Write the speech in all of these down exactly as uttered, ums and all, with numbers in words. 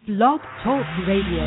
Blog Talk Radio.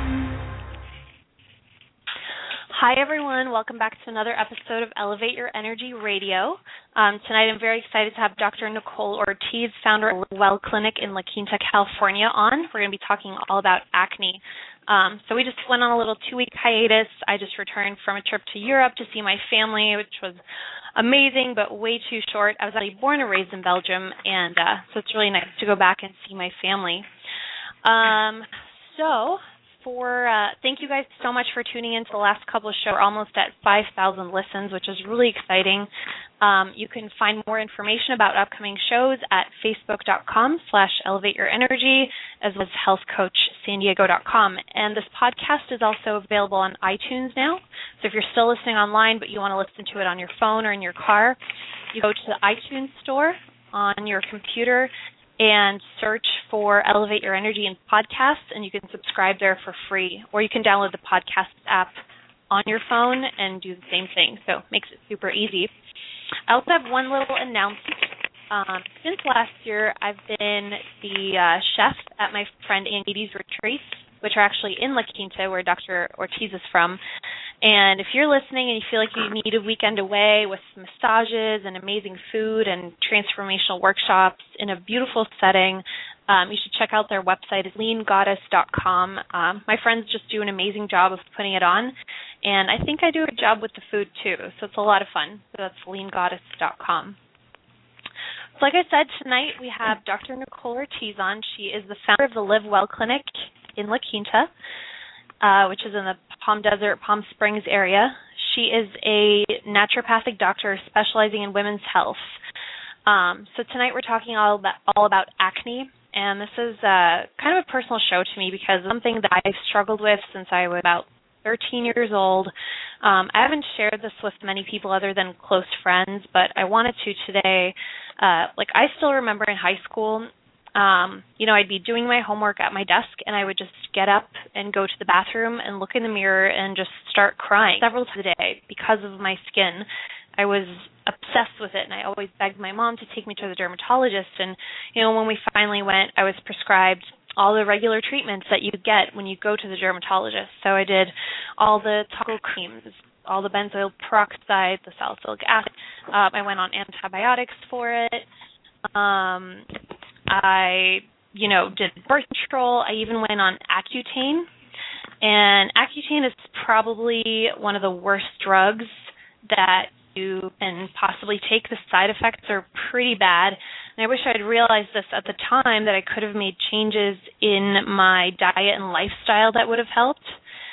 Hi, everyone. Welcome back to another episode of Elevate Your Energy Radio. Um, tonight, I'm very excited to have Doctor Nicole Ortiz, founder of Well Clinic in La Quinta, California, on. We're going to be talking all about acne. Um, so we just went on a little two-week hiatus. I just returned from a trip to Europe to see my family, which was amazing, but way too short. I was actually born and raised in Belgium, and uh, so it's really nice to go back and see my family. Um, so... For uh, thank you guys so much for tuning in to the last couple of shows. We're almost at five thousand listens, which is really exciting. Um, you can find more information about upcoming shows at facebook.com slash elevate your energy, as well as health coach san diego dot com. And this podcast is also available on iTunes now. So if you're still listening online, but you want to listen to it on your phone or in your car, you go to the iTunes store on your computer and search for Elevate Your Energy and podcasts, and you can subscribe there for free. Or you can download the podcast app on your phone and do the same thing. So it makes it super easy. I also have one little announcement. Um, since last year, I've been the uh, chef at my friend Andy's retreats, which are actually in La Quinta, where Doctor Ortiz is from. And if you're listening and you feel like you need a weekend away with massages and amazing food and transformational workshops in a beautiful setting, um, you should check out their website. It's lean goddess dot com. Um, my friends just do an amazing job of putting it on, and I think I do a good job with the food too, so it's a lot of fun. So that's lean goddess dot com. So like I said, tonight we have Doctor Nicole Ortiz on. She is the founder of the Live Well Clinic in La Quinta, uh, which is in the Palm Desert, Palm Springs area. She is a naturopathic doctor specializing in women's health. Um, so tonight we're talking all about, all about acne, and this is uh, kind of a personal show to me because it's something that I've struggled with since I was about thirteen years old. Um, I haven't shared this with many people other than close friends, but I wanted to today. Uh, like I still remember in high school, Um, you know, I'd be doing my homework at my desk, and I would just get up and go to the bathroom and look in the mirror and just start crying several times a day because of my skin. I was obsessed with it, and I always begged my mom to take me to the dermatologist. And, you know, when we finally went, I was prescribed all the regular treatments that you get when you go to the dermatologist. So I did all the topical creams, all the benzoyl peroxide, the salicylic acid. Um, I went on antibiotics for it. Um, I, you know, did birth control. I even went on Accutane. And Accutane is probably one of the worst drugs that you can possibly take. The side effects are pretty bad. And I wish I'd realized this at the time, that I could have made changes in my diet and lifestyle that would have helped.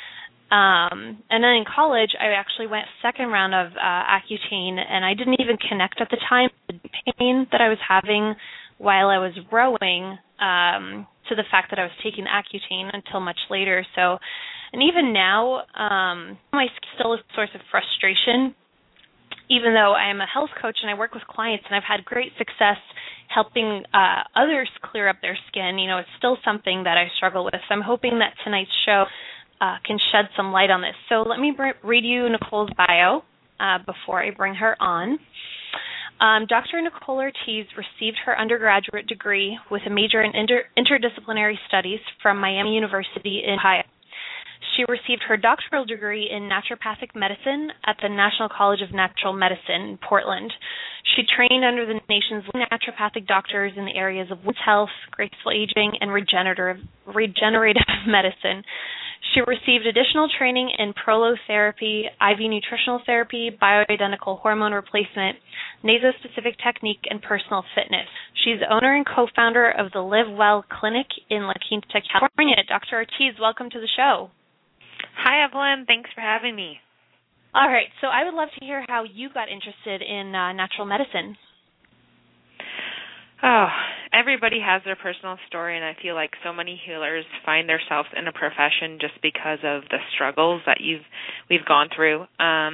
Um, and then in college, I actually went second round of uh, Accutane, and I didn't even connect at the time the pain that I was having while I was rowing um, to the fact that I was taking Accutane until much later. So, and even now, um, my still a source of frustration, even though I am a health coach and I work with clients and I've had great success helping uh, others clear up their skin. You know, it's still something that I struggle with. So I'm hoping that tonight's show uh, can shed some light on this. So let me br- read you Nicole's bio uh, before I bring her on. Um, Doctor Nicole Ortiz received her undergraduate degree with a major in inter- interdisciplinary studies from Miami University in Ohio. She received her doctoral degree in naturopathic medicine at the National College of Natural Medicine in Portland. She trained under the nation's leading naturopathic doctors in the areas of women's health, graceful aging, and regenerative, regenerative medicine. She received additional training in prolotherapy, I V nutritional therapy, bioidentical hormone replacement, nasospecific technique, and personal fitness. She's the owner and co-founder of the Live Well Clinic in La Quinta, California. Doctor Ortiz, welcome to the show. Hi, Evelyn. Thanks for having me. All right. So I would love to hear how you got interested in uh, natural medicine. Oh, everybody has their personal story, and I feel like so many healers find themselves in a profession just because of the struggles that you've we've gone through. Um,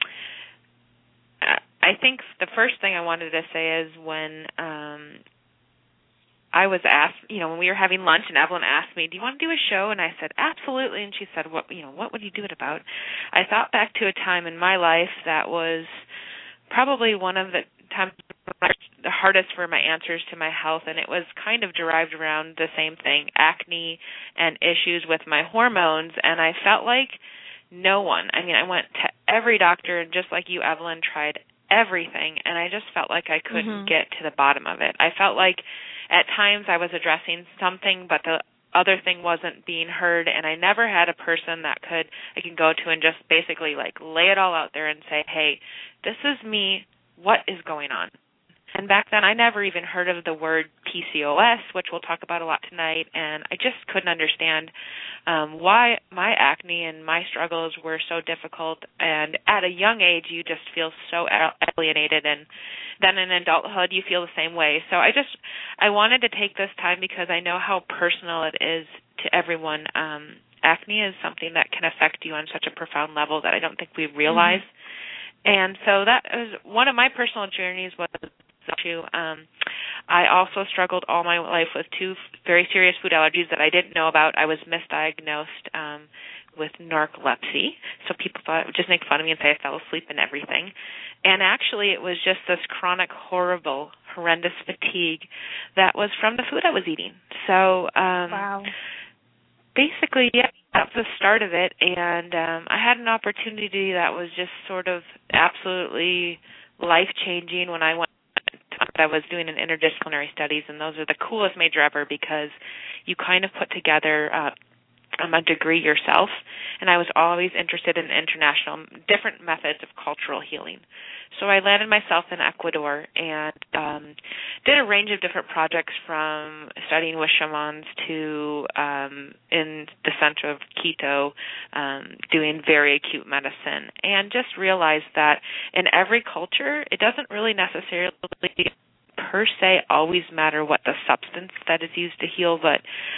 I think the first thing I wanted to say is when um, I was asked, you know, when we were having lunch, and Evelyn asked me, "Do you want to do a show?" And I said, "Absolutely." And she said, "What, you know, what would you do it about?" I thought back to a time in my life that was probably one of the times the hardest for my answers to my health, and it was kind of derived around the same thing, acne and issues with my hormones, and I felt like no one, I mean, I went to every doctor, and just like you, Evelyn, tried everything, and I just felt like I couldn't mm-hmm. get to the bottom of it. I felt like at times I was addressing something, but the other thing wasn't being heard, and I never had a person that could I can go to and just basically like lay it all out there and say, hey, this is me, what is going on? And back then I never even heard of the word P C O S, which we'll talk about a lot tonight, and I just couldn't understand um, why my acne and my struggles were so difficult. And at a young age, you just feel so alienated, and then in adulthood, you feel the same way. So I just, I wanted to take this time because I know how personal it is to everyone. Um, acne is something that can affect you on such a profound level that I don't think we realize. Mm-hmm. And so that was one of my personal journeys was to, um, I also struggled all my life with two very serious food allergies that I didn't know about. I was misdiagnosed um, with narcolepsy, so people thought it would just make fun of me and say I fell asleep and everything. And actually it was just this chronic, horrible, horrendous fatigue that was from the food I was eating. So um, wow. basically, yeah, that was the start of it. And um, I had an opportunity that was just sort of absolutely life-changing when I went I was doing an interdisciplinary studies, and those are the coolest major ever because you kind of put together uh, um, a degree yourself, and I was always interested in international, different methods of cultural healing. So I landed myself in Ecuador and um, did a range of different projects from studying with shamans to um, in the center of Quito, um, doing very acute medicine, and just realized that in every culture, it doesn't really necessarily per se always matter what the substance that is used to heal, but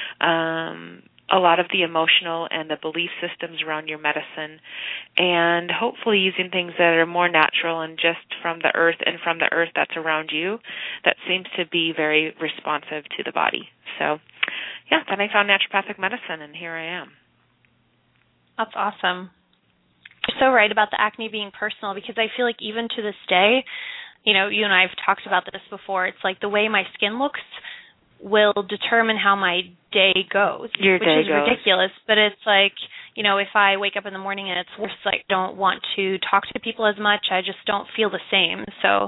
um, a lot of the emotional and the belief systems around your medicine, and hopefully using things that are more natural and just from the earth and from the earth that's around you that seems to be very responsive to the body. So, yeah, then I found naturopathic medicine, and here I am. That's awesome. You're so right about the acne being personal because I feel like even to this day, you know, you and I have talked about this before, it's like the way my skin looks will determine how my day goes, Your which day is goes. ridiculous. But it's like, you know, if I wake up in the morning and it's worse, like, I don't want to talk to people as much. I just don't feel the same. So,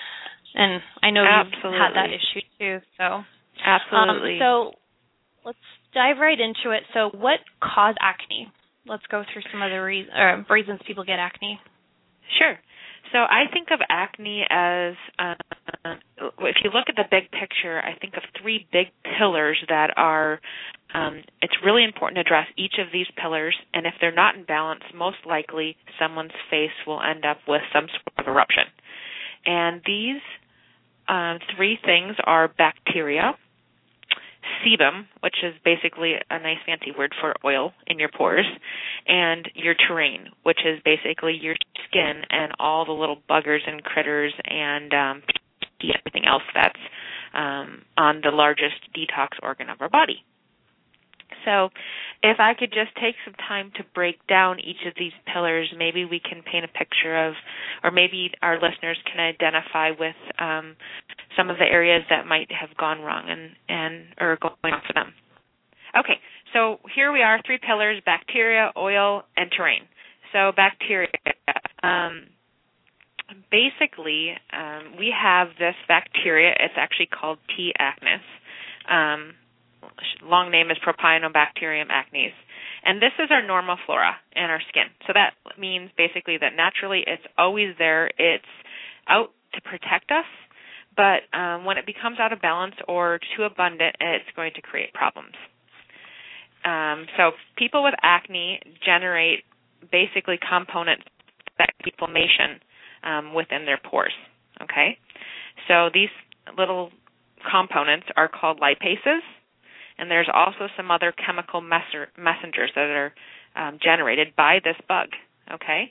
and I know Absolutely. you've had that issue too. So, absolutely. Um, so let's dive right into it. So, what caused acne? Let's go through some of the re- uh, reasons people get acne. Sure. So I think of acne as, uh, if you look at the big picture, I think of three big pillars that are, um, it's really important to address each of these pillars, and if they're not in balance, most likely someone's face will end up with some sort of eruption. And these um, three things are bacteria, sebum, which is basically a nice fancy word for oil in your pores, and your terrain, which is basically your skin and all the little buggers and critters and um, everything else that's um, on the largest detox organ of our body. So if I could just take some time to break down each of these pillars, maybe we can paint a picture of, or maybe our listeners can identify with um, some of the areas that might have gone wrong and, and or going on for them. Okay, so here we are, three pillars, bacteria, oil, and terrain. So bacteria, um, basically um, we have this bacteria, it's actually called T. acnes. Um, long name is Propionibacterium acnes. And this is our normal flora in our skin. So that means basically that naturally it's always there. It's out to protect us, but um, when it becomes out of balance or too abundant, it's going to create problems. Um, so people with acne generate basically components that keep inflammation um, within their pores, okay? So these little components are called lipases, and there's also some other chemical messer- messengers that are um, generated by this bug, okay?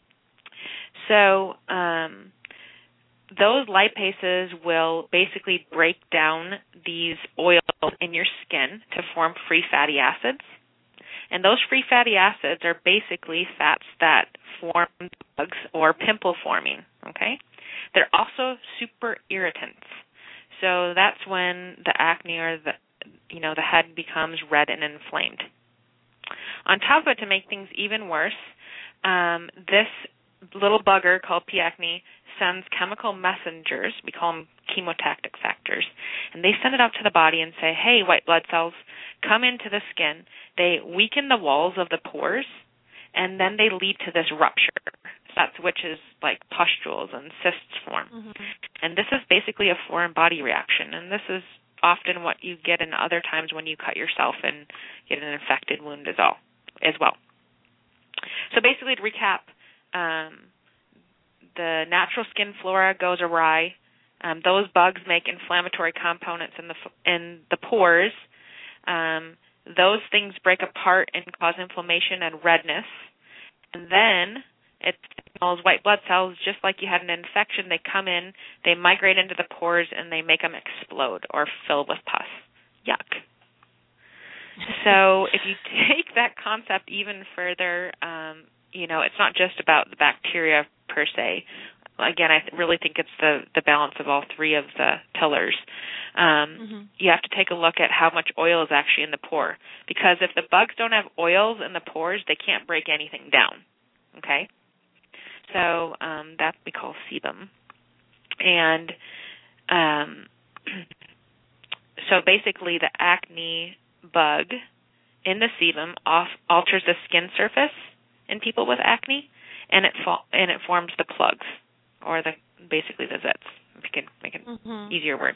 So um, those lipases will basically break down these oils in your skin to form free fatty acids. And those free fatty acids are basically fats that form bugs or pimple forming, okay? They're also super irritants. So that's when the acne or the, you know, the head becomes red and inflamed. On top of it, to make things even worse, um, this little bugger called P. acne sends chemical messengers, we call them chemotactic factors, and they send it out to the body and say, hey, white blood cells, come into the skin. They weaken the walls of the pores, and then they lead to this rupture. That's which is like pustules and cysts form. Mm-hmm. And this is basically a foreign body reaction, and this is often what you get in other times when you cut yourself and get an infected wound as well. As well. So basically, to recap, um, the natural skin flora goes awry. Um, those bugs make inflammatory components in the in the pores. Um, those things break apart and cause inflammation and redness. And then it signals white blood cells, just like you had an infection. They come in, they migrate into the pores, and they make them explode or fill with pus. Yuck. So if you take that concept even further, um, you know, it's not just about the bacteria per se. Again, I th- really think it's the, the balance of all three of the pillars. Um, mm-hmm. You have to take a look at how much oil is actually in the pore. Because if the bugs don't have oils in the pores, they can't break anything down. Okay? So um, that we call sebum. And um, so basically the acne bug in the sebum off, alters the skin surface in people with acne, and it fo- and it forms the plugs, or the basically the zits, if you can make an mm-hmm. easier word.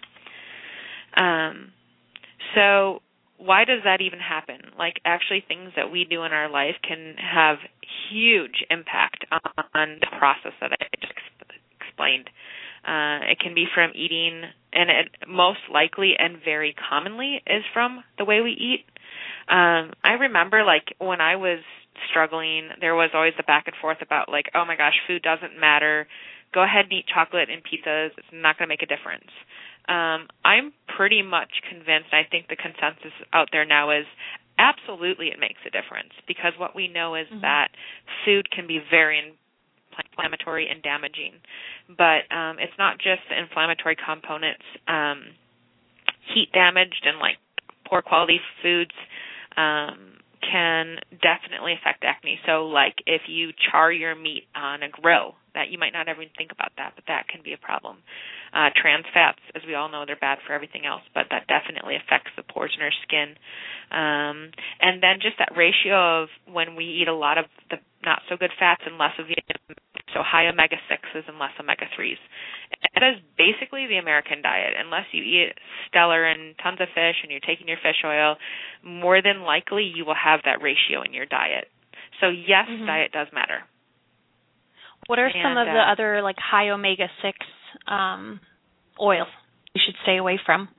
Um, so why does that even happen? Like, actually things that we do in our life can have huge impact on the process that I just explained. Uh, it can be from eating, and it most likely and very commonly is from the way we eat. Um, I remember, like, when I was struggling, there was always the back and forth about, like, oh, my gosh, food doesn't matter. Go ahead and eat chocolate and pizzas. It's not going to make a difference. Um, I'm pretty much convinced, I think the consensus out there now is absolutely it makes a difference, because what we know is mm-hmm. that food can be very inflammatory and damaging. But um, it's not just the inflammatory components. Um, heat damaged and like poor quality foods um, can definitely affect acne. So like if you char your meat on a grill, that you might not ever think about that, but that can be a problem. Uh, trans fats, as we all know, they're bad for everything else, but that definitely affects the pores in our skin. Um, and then just that ratio of when we eat a lot of the not so good fats and less of the so high omega sixes and less omega threes. That is basically the American diet. Unless you eat stellar and tons of fish and you're taking your fish oil, more than likely you will have that ratio in your diet. So yes, mm-hmm. diet does matter. What are and, some of uh, the other like high omega six um, oils you should stay away from?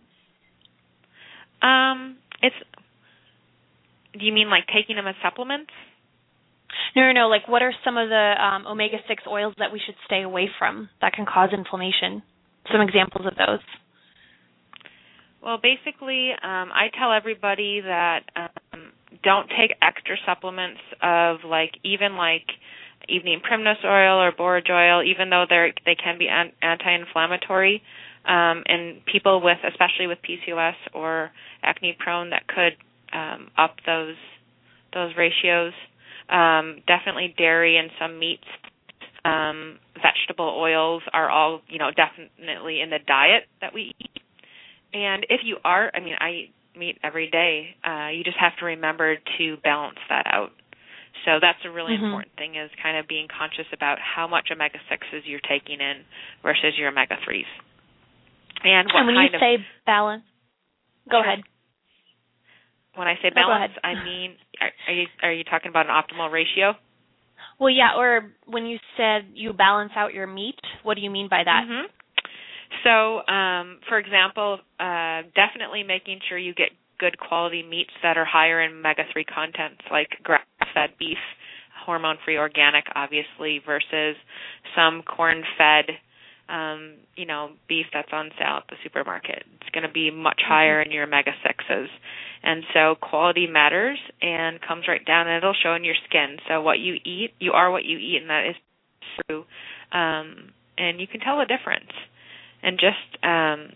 Um, it's. Do you mean like taking them as supplements? No, no, no. Like, what are some of the um, omega six oils that we should stay away from that can cause inflammation? Some examples of those. Well, basically, um, I tell everybody that um, don't take extra supplements of like even like evening primrose oil or borage oil, even though they they can be an- anti-inflammatory. Um, and people with, especially with P C O S or acne prone, that could um, up those those ratios. Um, definitely dairy and some meats, um, vegetable oils are all, you know, definitely in the diet that we eat. And if you are, I mean, I eat meat every day, uh, you just have to remember to balance that out. So that's a really mm-hmm. important thing, is kind of being conscious about how much omega sixes you're taking in versus your omega threes. And what and when kind you of, say balance, go sure. ahead. When I say balance, I mean, are, are you are you talking about an optimal ratio? Well, yeah, or when you said you balance out your meat, what do you mean by that? Mm-hmm. So, um, for example, uh, definitely making sure you get good quality meats that are higher in omega three contents, like grass-fed beef, hormone-free organic, obviously, versus some corn-fed, um, you know, beef that's on sale at the supermarket. It's going to be much higher mm-hmm. in your omega sixes. And so quality matters and comes right down, and it'll show in your skin. So what you eat, you are what you eat, and that is true. Um, and you can tell the difference. And just, um,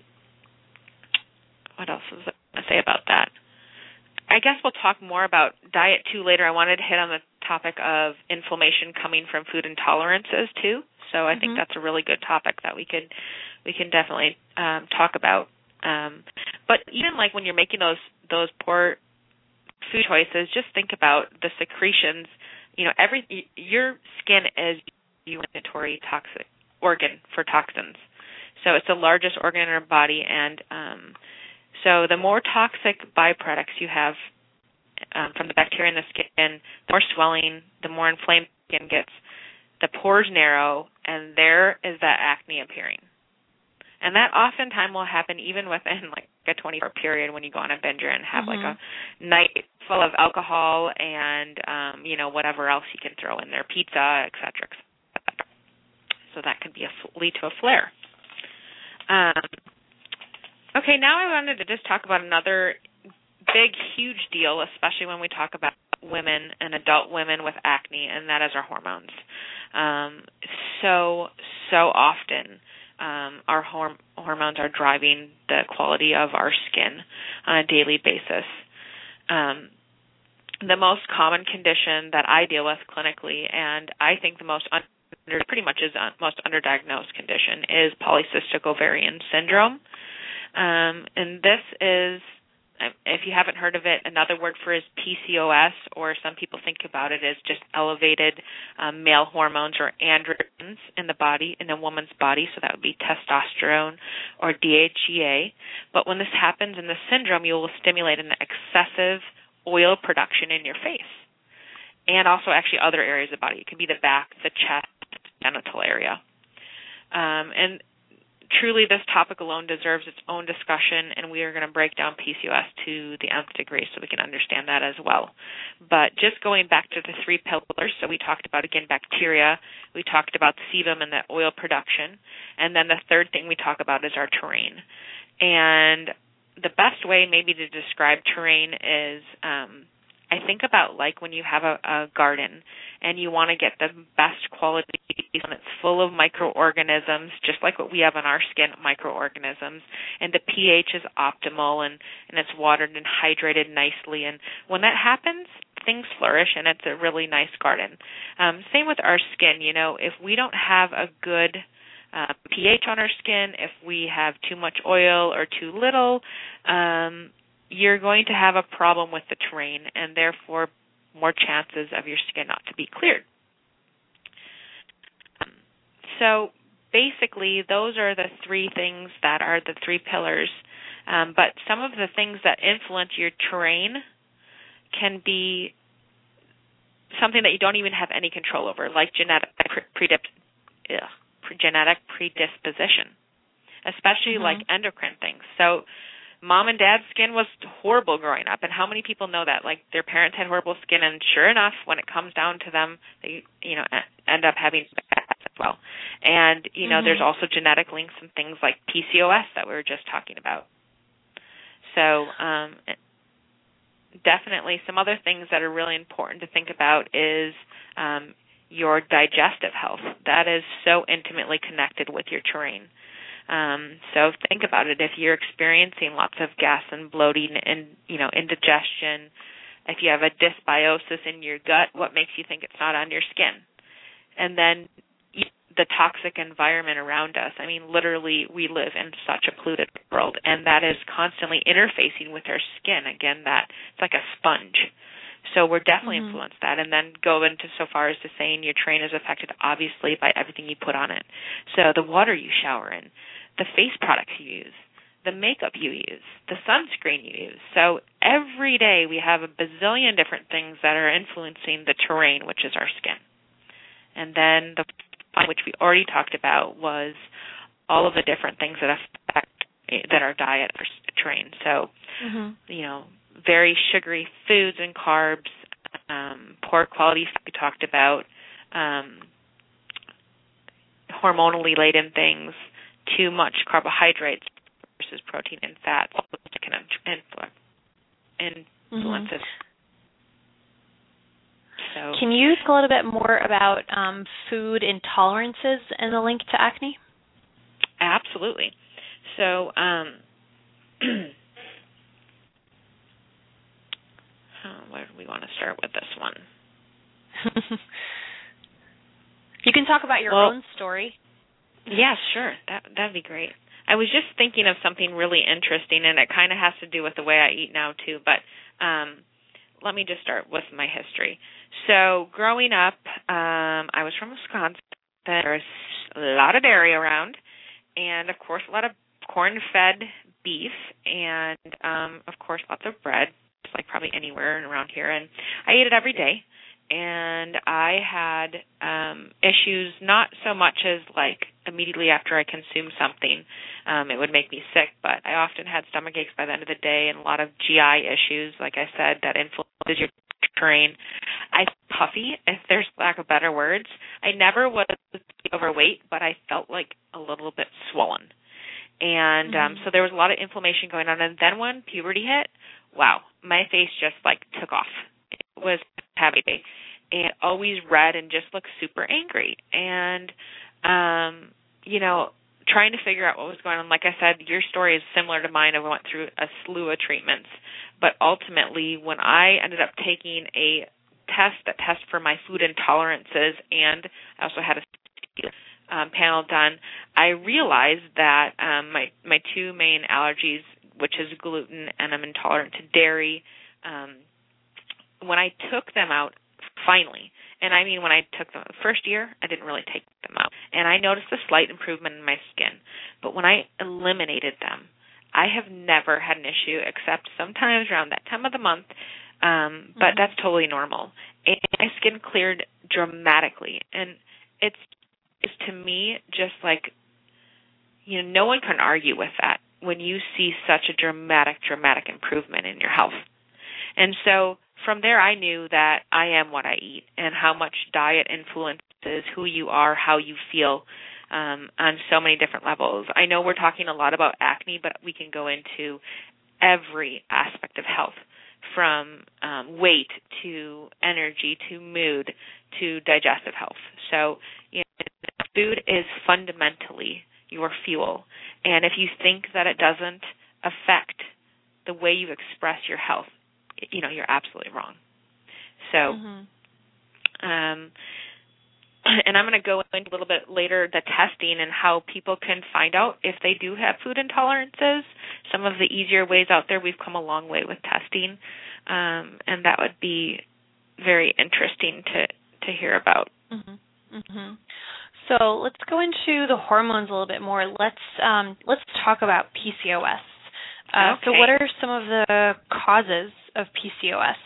what else was I going to say about that? I guess we'll talk more about diet, too, later. I wanted to hit on the topic of inflammation coming from food intolerances, too. So I mm-hmm. think that's a really good topic that we could we can definitely um, talk about. Um, but even like when you're making those those poor food choices, just think about the secretions. You know, every your skin is your inventory toxic organ for toxins. So it's the largest organ in our body, and um, so the more toxic byproducts you have um, from the bacteria in the skin, the more swelling, the more inflamed the skin gets, the pores narrow, and there is that acne appearing. And that oftentimes will happen even within like a twenty-four hour period when you go on a binger and have mm-hmm. like a night full of alcohol and, um, you know, whatever else you can throw in there, pizza, et cetera, et cetera. So that could be a, lead to a flare. Um, okay, now I wanted to just talk about another big, huge deal, especially when we talk about women and adult women with acne, and that is our hormones. Um, so, so often um, our horm- hormones are driving the quality of our skin on a daily basis. Um, the most common condition that I deal with clinically, and I think the most un- pretty much is the most underdiagnosed condition, is polycystic ovarian syndrome. Um, and this is, if you haven't heard of it, another word for it is P C O S, or some people think about it as just elevated um, male hormones or androgens in the body, in a woman's body, so that would be testosterone or D H E A. But when this happens in the syndrome, you will stimulate an excessive oil production in your face, and also actually other areas of the body. It can be the back, the chest, genital area. Um, and truly, this topic alone deserves its own discussion, and we are going to break down P C O S to the nth degree so we can understand that as well. But just going back to the three pillars, so we talked about, again, bacteria, we talked about sebum and the oil production, and then the third thing we talk about is our terrain. And the best way maybe to describe terrain is, um, I think about like when you have a, a garden and you want to get the best quality and it's full of microorganisms, just like what we have on our skin, microorganisms, and the pH is optimal and, and it's watered and hydrated nicely. And when that happens, things flourish and it's a really nice garden. Um, same with our skin. You know, if we don't have a good Uh, pH on our skin, if we have too much oil or too little, um, you're going to have a problem with the terrain and therefore more chances of your skin not to be cleared. Um, so basically those are the three things that are the three pillars, um, but some of the things that influence your terrain can be something that you don't even have any control over, like genetic predip- ugh. genetic predisposition, especially mm-hmm. like endocrine things. So mom and dad's skin was horrible growing up, and how many people know that? Like their parents had horrible skin, and sure enough, when it comes down to them, they you know end up having bad as well. And you know, mm-hmm. there's also genetic links and things like P C O S that we were just talking about. So um, definitely some other things that are really important to think about is um, your digestive health. That is so intimately connected with your terrain. Um, so think about it. If you're experiencing lots of gas and bloating and, you know, indigestion, if you have a dysbiosis in your gut, what makes you think it's not on your skin? And then the toxic environment around us. I mean, literally, we live in such a polluted world, and that is constantly interfacing with our skin. Again, that it's like a sponge. So we're definitely mm-hmm. influenced that, and then go into so far as to saying your terrain is affected, obviously, by everything you put on it. So the water you shower in, the face products you use, the makeup you use, the sunscreen you use. So every day we have a bazillion different things that are influencing the terrain, which is our skin. And then the one which we already talked about was all of the different things that affect that our diet, our terrain. So, mm-hmm. you know, very sugary foods and carbs, um, poor quality food we talked about, um, hormonally laden things, too much carbohydrates versus protein and fat can influence it. Mm-hmm. So, So, can you talk a little bit more about um, food intolerances and the link to acne? Absolutely. So, um, where do we want to start with this one? You can talk about your well, own story. Yeah, sure. That that'd be great. I was just thinking of something really interesting, and it kind of has to do with the way I eat now too. But um, let me just start with my history. So, growing up, um, I was from Wisconsin. There's a lot of dairy around, and of course, a lot of corn-fed beef, and um, of course, lots of bread, just like probably anywhere around here. And I ate it every day. And I had um, issues, not so much as like immediately after I consumed something, um, it would make me sick, but I often had stomach aches by the end of the day and a lot of G I issues, like I said, that influences your terrain. I puffy, if there's lack of better words. I never was overweight, but I felt like a little bit swollen. And um, mm-hmm. so there was a lot of inflammation going on. And then when puberty hit, wow, my face just like took off. It was heavy. And always red and just looked super angry. And, um, you know, trying to figure out what was going on. Like I said, your story is similar to mine. I went through a slew of treatments. But ultimately, when I ended up taking a test that tested for my food intolerances, and I also had a um, panel done, I realized that um, my, my two main allergies, which is gluten and I'm intolerant to dairy, um, when I took them out, finally, and I mean when I took them the first year, I didn't really take them out, and I noticed a slight improvement in my skin. But when I eliminated them, I have never had an issue except sometimes around that time of the month, um, but mm-hmm. that's totally normal. And my skin cleared dramatically, and it's, it's to me just like, you know, no one can argue with that when you see such a dramatic, dramatic improvement in your health. And so from there, I knew that I am what I eat and how much diet influences who you are, how you feel um, on so many different levels. I know we're talking a lot about acne, but we can go into every aspect of health, from um, weight to energy to mood to digestive health. So, you know, food is fundamentally your fuel. And if you think that it doesn't affect the way you express your health, you know, you're absolutely wrong. So, mm-hmm. um, and I'm going to go into a little bit later the testing and how people can find out if they do have food intolerances. Some of the easier ways out there, we've come a long way with testing, um, and that would be very interesting to, to hear about. Mm-hmm. Mm-hmm. So let's go into the hormones a little bit more. Let's um, let's talk about P C O S. Uh, okay. So what are some of the causes of P C O S?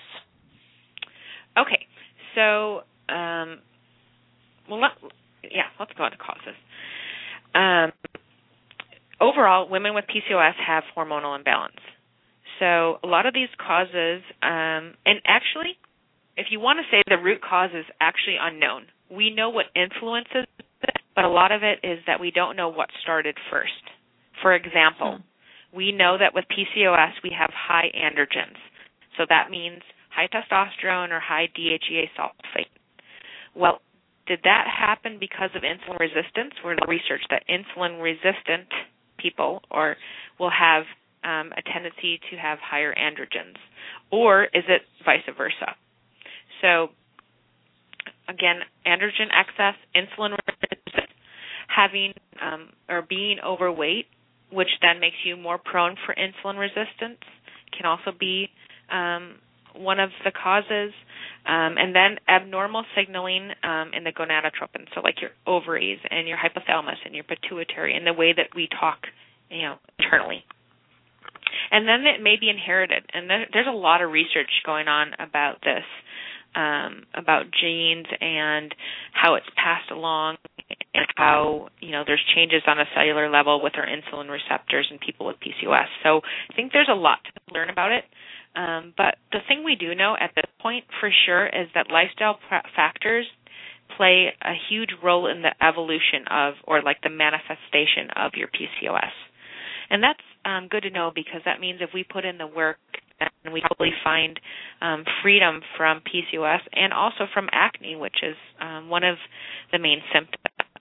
Okay. So, um, well, let, yeah, let's go into causes. Um, overall, women with P C O S have hormonal imbalance. So a lot of these causes, um, and actually, if you want to say the root cause is actually unknown. We know what influences it, but a lot of it is that we don't know what started first. For example, hmm. we know that with P C O S we have high androgens. So that means high testosterone or high D H E A sulfate. Well, did that happen because of insulin resistance? We're in research that insulin-resistant people or will have um, a tendency to have higher androgens. Or is it vice versa? So, again, androgen excess, insulin resistance, having um, or being overweight, which then makes you more prone for insulin resistance, can also be um, one of the causes. Um, and then abnormal signaling um, in the gonadotropin, so like your ovaries and your hypothalamus and your pituitary, and the way that we talk, you know, internally. And then it may be inherited, and there, there's a lot of research going on about this, um, about genes and how it's passed along, and how, you know, there's changes on a cellular level with our insulin receptors in people with P C O S. So I think there's a lot to learn about it. Um, but the thing we do know at this point for sure is that lifestyle factors play a huge role in the evolution of, or like the manifestation of your P C O S. And that's um, good to know, because that means if we put in the work and we probably find um, freedom from P C O S and also from acne, which is um, one of the main symptoms.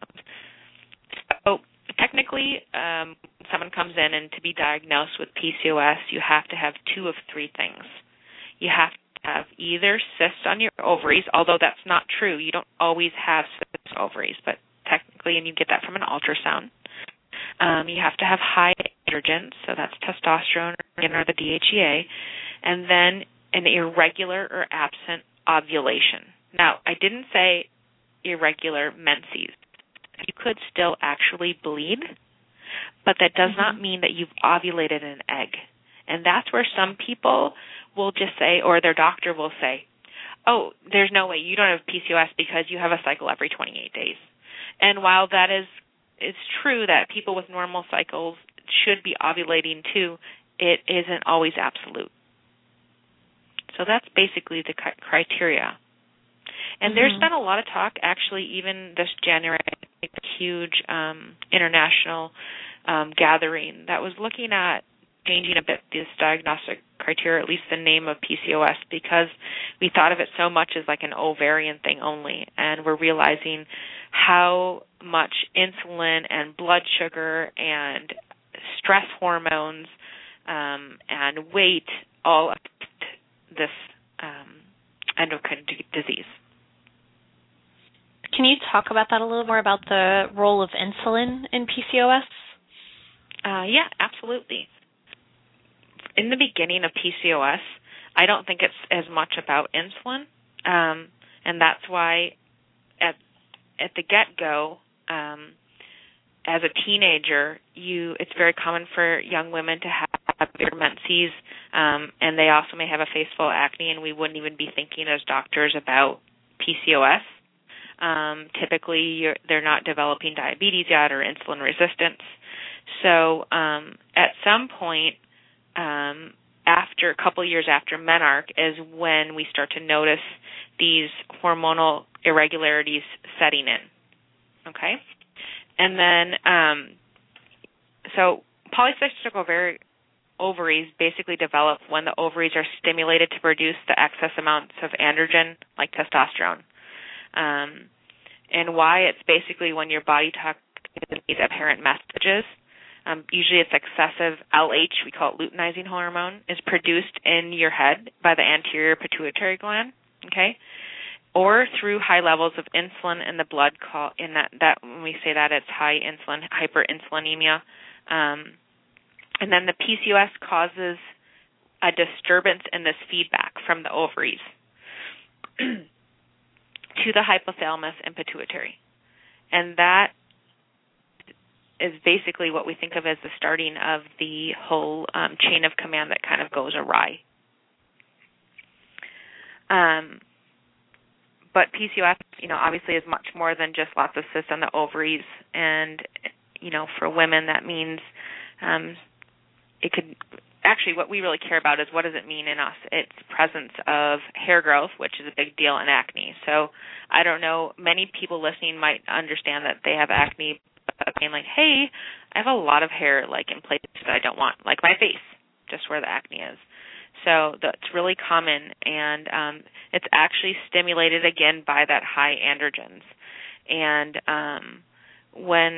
So technically, um, when someone comes in and to be diagnosed with P C O S, you have to have two of three things. You have to have either cysts on your ovaries, although that's not true. You don't always have cysts on ovaries, but technically, and you get that from an ultrasound. Um, you have to have high androgens, so that's testosterone or the D H E A, and then an irregular or absent ovulation. Now, I didn't say irregular menses. You could still actually bleed, but that does mm-hmm. not mean that you've ovulated an egg. And that's where some people will just say, or their doctor will say, oh, there's no way you don't have P C O S because you have a cycle every twenty-eight days. And while that is it's true that people with normal cycles should be ovulating too, it isn't always absolute. So that's basically the criteria. And mm-hmm. there's been a lot of talk, actually, even this January, a huge um, international um, gathering that was looking at changing a bit this diagnostic criteria, at least the name of P C O S, because we thought of it so much as like an ovarian thing only, and we're realizing how much insulin and blood sugar and stress hormones um, and weight all affect this um, endocrine d- disease. Can you talk about that a little more, about the role of insulin in P C O S? Uh, yeah, absolutely. In the beginning of P C O S, I don't think it's as much about insulin, um, and that's why at at the get-go, um, as a teenager, you it's very common for young women to have their menses, um, and they also may have a face full of acne, and we wouldn't even be thinking as doctors about P C O S. Um, typically, you're, they're not developing diabetes yet or insulin resistance. So um, at some point, um, after a couple years after menarche, is when we start to notice these hormonal irregularities setting in. Okay? And then, um, so polycystic ovary, ovaries basically develop when the ovaries are stimulated to produce the excess amounts of androgen, like testosterone. Um, and why it's basically when your body talks these apparent messages. Um, usually it's excessive L H, we call it luteinizing hormone, is produced in your head by the anterior pituitary gland, okay? Or through high levels of insulin in the blood, call in that, that when we say that, it's high insulin, hyperinsulinemia. Um, and then the P C O S causes a disturbance in this feedback from the ovaries to the hypothalamus and pituitary. And that is basically what we think of as the starting of the whole um, chain of command that kind of goes awry. Um, but P C O S, you know, obviously is much more than just lots of cysts on the ovaries. And, you know, for women, that means um, it could actually what we really care about is what does it mean in us. It's presence of hair growth, which is a big deal in acne. So I don't know, many people listening might understand that they have acne, being like, hey, I have a lot of hair like in places that I don't want, like my face, just where the acne is. So that's really common, and um, it's actually stimulated again by that high androgens. And um, when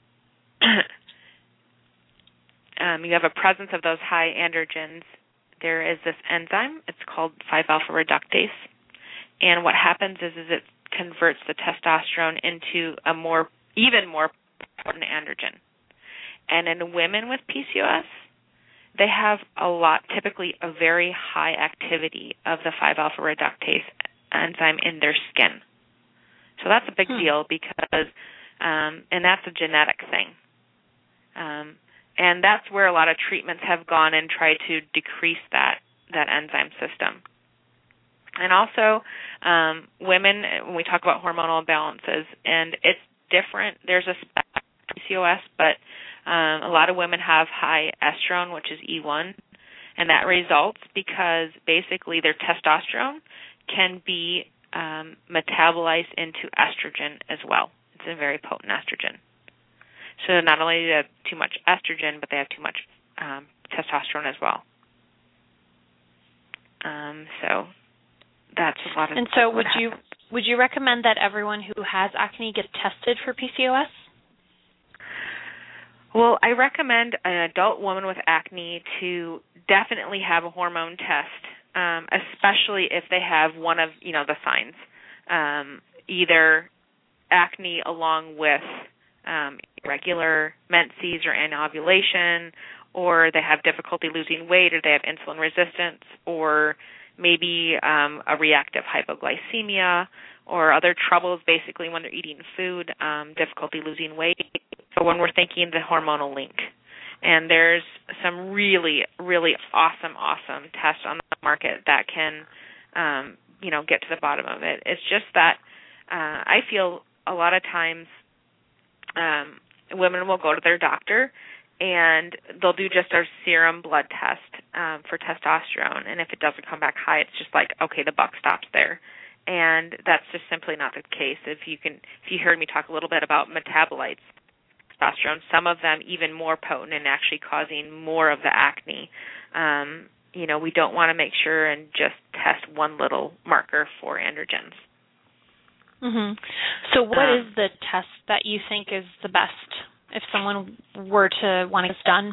um, you have a presence of those high androgens, there is this enzyme. It's called five alpha reductase. And what happens is, is it converts the testosterone into a more, even more potent androgen. And in women with P C O S, they have a lot, typically a very high activity of the five alpha reductase enzyme in their skin. So that's a big hmm. deal because, um, and that's a genetic thing. Um, and that's where a lot of treatments have gone and tried to decrease that, that enzyme system. And also, um, women, when we talk about hormonal imbalances, and it's different, there's a spectrum of P C O S, but um, a lot of women have high estrone, which is E one, and that results because basically their testosterone can be um, metabolized into estrogen as well. It's a very potent estrogen. So not only do they have too much estrogen, but they have too much um, testosterone as well. Um, so that's a lot of. And so, would you would you recommend that everyone who has acne get tested for P C O S? Well, I recommend an adult woman with acne to definitely have a hormone test, um, especially if they have one of, you know, the signs, um, either acne along with um, irregular menses or anovulation, or they have difficulty losing weight, or they have insulin resistance, or maybe um, a reactive hypoglycemia, or other troubles basically when they're eating food, um, difficulty losing weight. So when we're thinking the hormonal link. And there's some really, really awesome, awesome tests on the market that can, um, you know, get to the bottom of it. It's just that uh, I feel a lot of times um, women will go to their doctor and they'll do just our serum blood test um, for testosterone. And if it doesn't come back high, it's just like, okay, the buck stops there. And that's just simply not the case. If you can, if you heard me talk a little bit about metabolites, testosterone, some of them even more potent and actually causing more of the acne. Um, you know, we don't want to make sure and just test one little marker for androgens. Mm-hmm. So what um, is the test that you think is the best if someone were to want this done?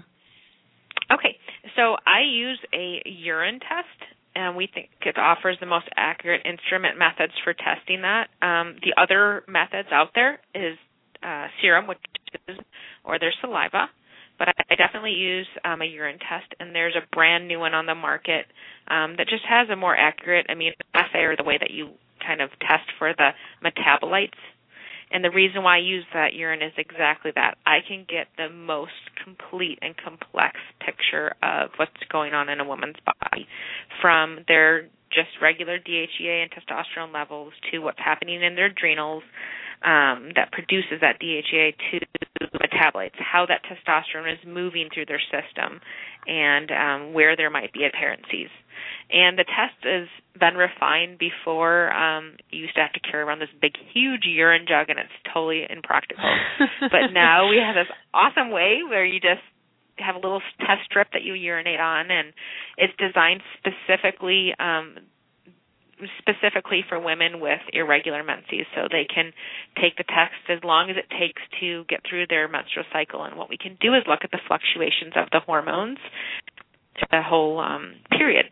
Okay, so I use a urine test, and we think it offers the most accurate instrument methods for testing that. Um, the other methods out there is uh, serum, which is, or there's saliva, but I, I definitely use um, a urine test, and there's a brand new one on the market um, that just has a more accurate amino assay, or the way that you kind of test for the metabolites. And the reason why I use that urine is exactly that. I can get the most complete and complex picture of what's going on in a woman's body, from their just regular D H E A and testosterone levels to what's happening in their adrenals um, that produces that D H E A, to metabolites, how that testosterone is moving through their system, and um, where there might be aberrancies. And the test has been refined. Before, um, you used to have to carry around this big, huge urine jug, and it's totally impractical. But now we have this awesome way where you just have a little test strip that you urinate on, and it's designed specifically um, specifically for women with irregular menses, so they can take the test as long as it takes to get through their menstrual cycle. And what we can do is look at the fluctuations of the hormones the whole um, period.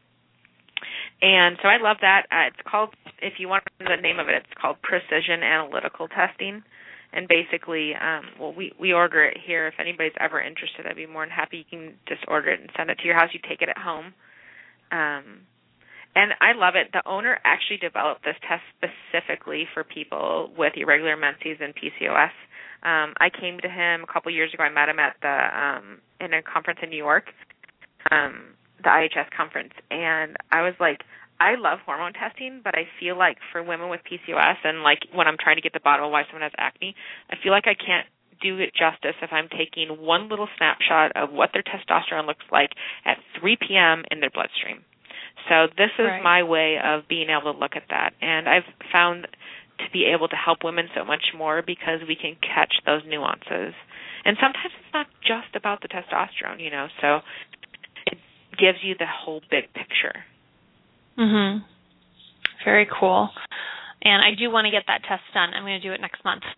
And so I love that. Uh, it's called, if you want the name of it, it's called Precision Analytical Testing. And basically, um, well, we, we order it here. If anybody's ever interested, I'd be more than happy. You can just order it and send it to your house. You take it at home. Um, and I love it. The owner actually developed this test specifically for people with irregular menses and P C O S. Um, I came to him a couple years ago. I met him at the um, in a conference in New York. Um, the I H S conference, and I was like, I love hormone testing, but I feel like for women with P C O S, and like when I'm trying to get the bottom of why someone has acne, I feel like I can't do it justice if I'm taking one little snapshot of what their testosterone looks like at three p.m. in their bloodstream. So this is right. my way of being able to look at that, and I've found to be able to help women so much more because we can catch those nuances. And sometimes it's not just about the testosterone, you know, so gives you the whole big picture. Mhm. Very cool. And I do want to get that test done. I'm going to do it next month.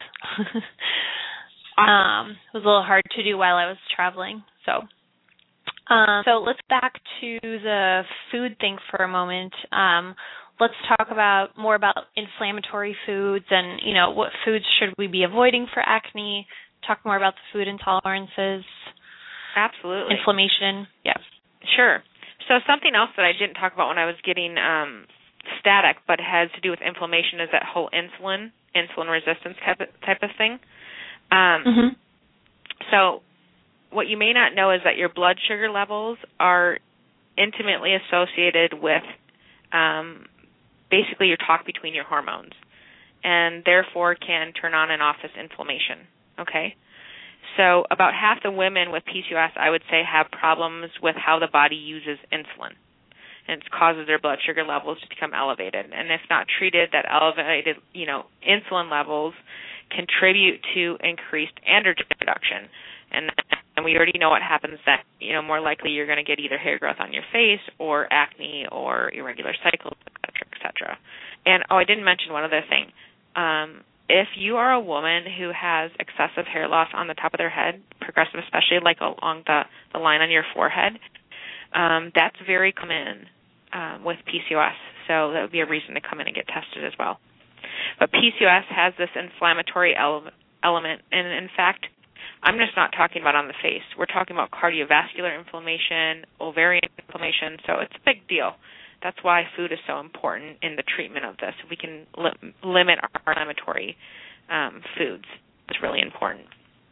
Awesome. Um, it was a little hard to do while I was traveling. So, um, so let's back to the food thing for a moment. Um, let's talk about more about inflammatory foods and, you know, what foods should we be avoiding for acne. Talk more about the food intolerances. Absolutely. Inflammation. Yeah. Sure. So something else that I didn't talk about when I was getting um, static, but has to do with inflammation, is that whole insulin, insulin resistance type of, type of thing. Um, mm-hmm. So what you may not know is that your blood sugar levels are intimately associated with um, basically your talk between your hormones, and therefore can turn on and off this inflammation. Okay? So about half the women with P C O S, I would say, have problems with how the body uses insulin, and it causes their blood sugar levels to become elevated. And if not treated, that elevated, you know, insulin levels contribute to increased androgen production, and And we already know what happens then. You know, more likely you're going to get either hair growth on your face or acne or irregular cycles, et cetera, et cetera. And, oh, I didn't mention one other thing. Um, if you are a woman who has excessive hair loss on the top of their head, progressive especially, like along the, the line on your forehead, um, that's very common um, with P C O S. So that would be a reason to come in and get tested as well. But P C O S has this inflammatory ele- element, and in fact, I'm just not talking about on the face. We're talking about cardiovascular inflammation, ovarian inflammation, so it's a big deal. That's why food is so important in the treatment of this. We can li- limit our inflammatory um, foods. It's really important.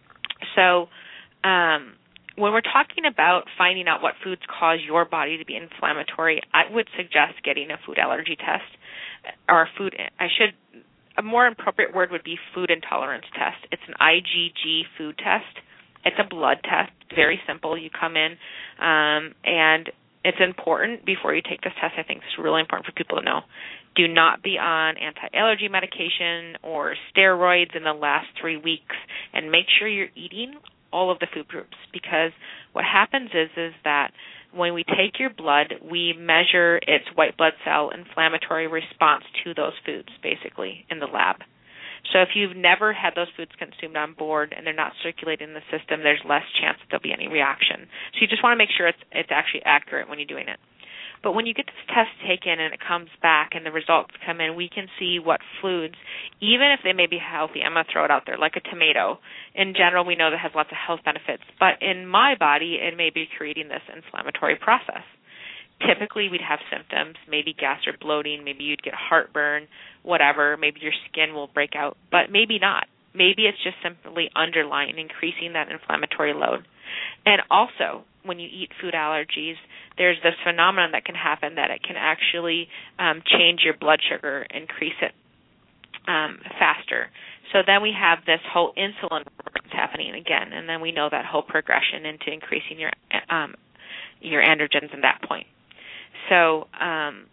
So um, when we're talking about finding out what foods cause your body to be inflammatory, I would suggest getting a food allergy test or food, I should, a more appropriate word would be food intolerance test. It's an I G G food test. It's a blood test, very simple. You come in, um, and it's important before you take this test. I think it's really important for people to know. Do not be on anti-allergy medication or steroids in the last three weeks, and make sure you're eating all of the food groups, because what happens is is that when we take your blood, we measure its white blood cell inflammatory response to those foods, basically, in the lab. So if you've never had those foods consumed on board and they're not circulating in the system, there's less chance that there'll be any reaction. So you just want to make sure it's it's actually accurate when you're doing it. But when you get this test taken and it comes back and the results come in, we can see what foods, even if they may be healthy, I'm going to throw it out there, like a tomato. In general, we know that has lots of health benefits. But in my body, it may be creating this inflammatory process. Typically, we'd have symptoms, maybe gas or bloating, maybe you'd get heartburn, whatever, maybe your skin will break out, but maybe not. Maybe it's just simply underlying, increasing that inflammatory load. And also, when you eat food allergies, there's this phenomenon that can happen that it can actually um, change your blood sugar, increase it um, faster. So then we have this whole insulin happening again, and then we know that whole progression into increasing your um, your androgens at that point. So um,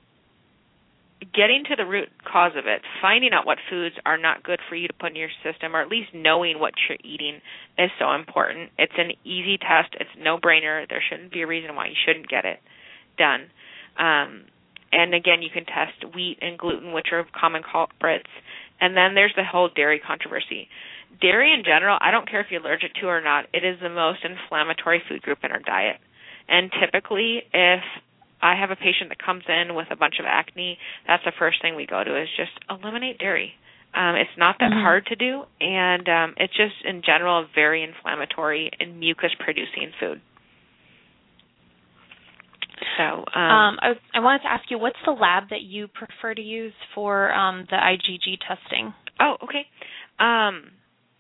getting to the root cause of it, finding out what foods are not good for you to put in your system, or at least knowing what you're eating, is so important. It's an easy test. It's no-brainer. There shouldn't be a reason why you shouldn't get it done. Um, and, again, you can test wheat and gluten, which are common culprits. And then there's the whole dairy controversy. Dairy in general, I don't care if you're allergic to it or not, it is the most inflammatory food group in our diet. And typically, if I have a patient that comes in with a bunch of acne, that's the first thing we go to is just eliminate dairy. Um, it's not that mm-hmm. hard to do, and um, it's just, in general, a very inflammatory and mucus-producing food. So um, um, I, I wanted to ask you, what's the lab that you prefer to use for um, the I G G testing? Oh, okay. Um,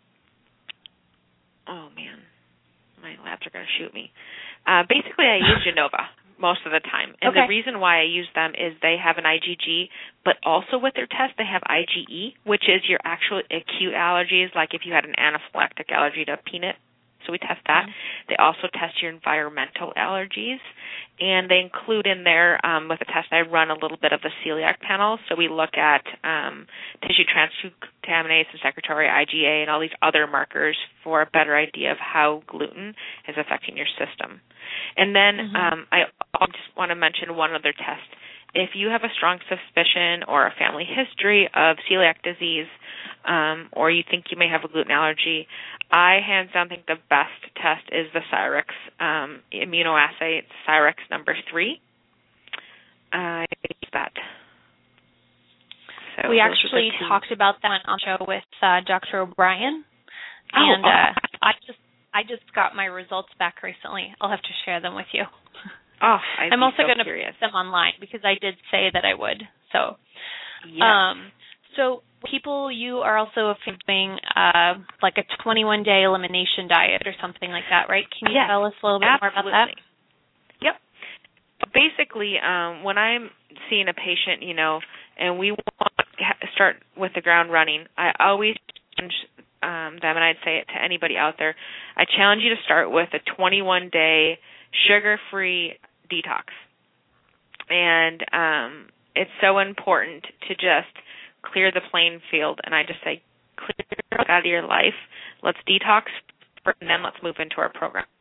oh, man. My labs are going to shoot me. Uh, basically, I use Genova most of the time. And okay. the reason why I use them is they have an I G G, but also with their test they have I G E, which is your actual acute allergies, like if you had an anaphylactic allergy to peanut. So we test that. Mm-hmm. They also test your environmental allergies, and they include in there, um, with the test, I run a little bit of the celiac panel. So we look at um, tissue transcontaminase and secretory I G A and all these other markers for a better idea of how gluten is affecting your system. And then mm-hmm. um, I just want to mention one other test. If you have a strong suspicion or a family history of celiac disease, um, or you think you may have a gluten allergy, I hands down think the best test is the Cyrex um, immunoassay. It's Cyrex number three. I use that. So we actually talked about that on the show with uh, Doctor O'Brien, oh, and oh. Uh, I just I just got my results back recently. I'll have to share them with you. Oh, I'd I'm also so going to put them online because I did say that I would. So, yes. um, so people, you are also doing uh, like a twenty-one day elimination diet or something like that, right? Can you yes, tell us a little bit absolutely. more about that? Yep. Basically, um, when I'm seeing a patient, you know, and we want to start with the ground running, I always challenge um, them, and I'd say it to anybody out there, I challenge you to start with a twenty-one day sugar-free detox. And um, it's so important to just clear the playing field. And I just say, clear it out of your life. Let's detox, and then let's move into our program.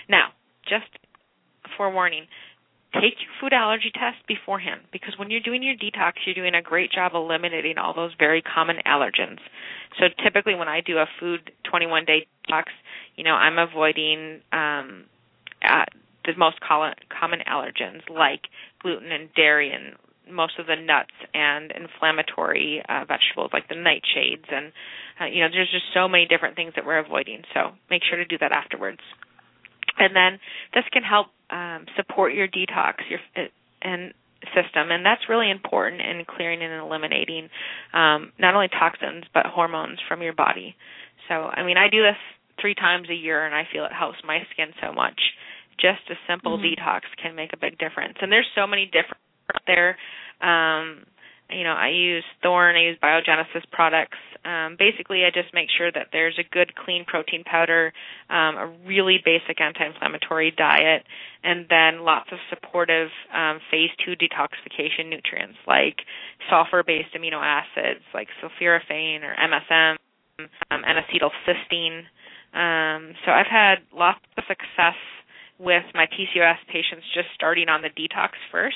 Now, just forewarning, take your food allergy test beforehand, because when you're doing your detox, you're doing a great job eliminating all those very common allergens. So typically when I do a food twenty-one day detox, you know, I'm avoiding um, uh, the most common allergens like gluten and dairy and most of the nuts and inflammatory uh, vegetables like the nightshades. And, uh, you know, there's just so many different things that we're avoiding. So make sure to do that afterwards. And then this can help um, support your detox your and system, and that's really important in clearing and eliminating um, not only toxins but hormones from your body. So, I mean, I do this three times a year, and I feel it helps my skin so much. Just a simple mm-hmm. detox can make a big difference. And there's so many different out there. Um, you know, I use Thorne, I use Biogenesis products. Um, basically, I just make sure that there's a good, clean protein powder, um, a really basic anti-inflammatory diet, and then lots of supportive um, phase two detoxification nutrients like sulfur-based amino acids like sulforaphane or M S M, um, and acetylcysteine. Um, so I've had lots of success with my P C O S patients just starting on the detox first.